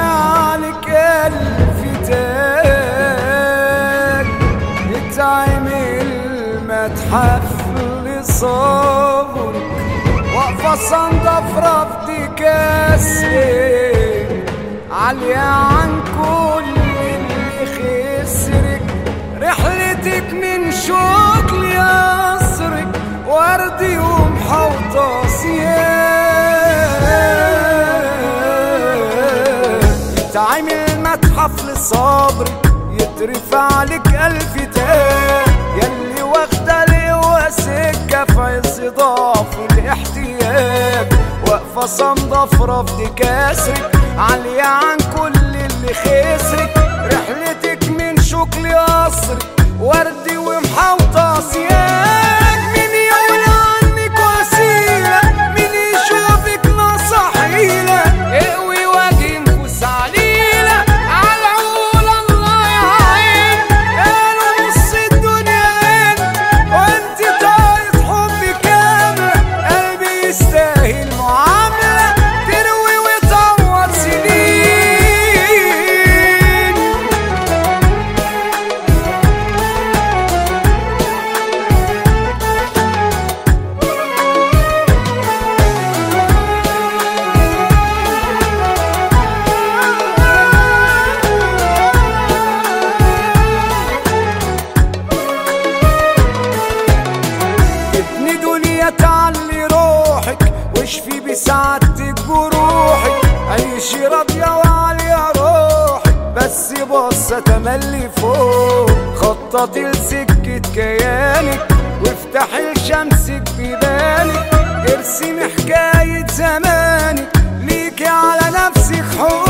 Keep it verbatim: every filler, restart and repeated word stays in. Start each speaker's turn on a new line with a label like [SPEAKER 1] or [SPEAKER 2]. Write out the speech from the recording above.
[SPEAKER 1] عليك ألف تاج، اتعمل متحف لصبرك، واقفة صندف رفض كسرك، عالية عن كل اللي خسرك. رحلتك من شوق ليصرك، وردي ومحوطة سياج، يتعمل متحف لصبرك، يترفع لك ألف تاج، يلي واخدة لوا سكة في عز ضعف الاحتياج، واقفة صامدة في رفض كسرك، عالية عن كل اللي خسرك. رحلتك من شوق لقصرك، وردي ومحوطة سياج، مين يقول عنك وسيلة، مين يشوفك نصحيلة، اقوي وجه نفوس عليلة، عالعقول الله يعين. قالوا نص الدنيا انت، وانت طايق حب كاملة، قلبي يستاهل معاملة تروي وتعوض سنين. ابني دنيا تعلي روحك، واشفي بسعادتك بروحك، عيشي راضية وعالية روحك، بس بصة تملي فوق، خططي لسكة كيانك، وافتحي لشمسك بيبانك، ارسمي حكاية زمانك، ليكي على نفسك حقوق.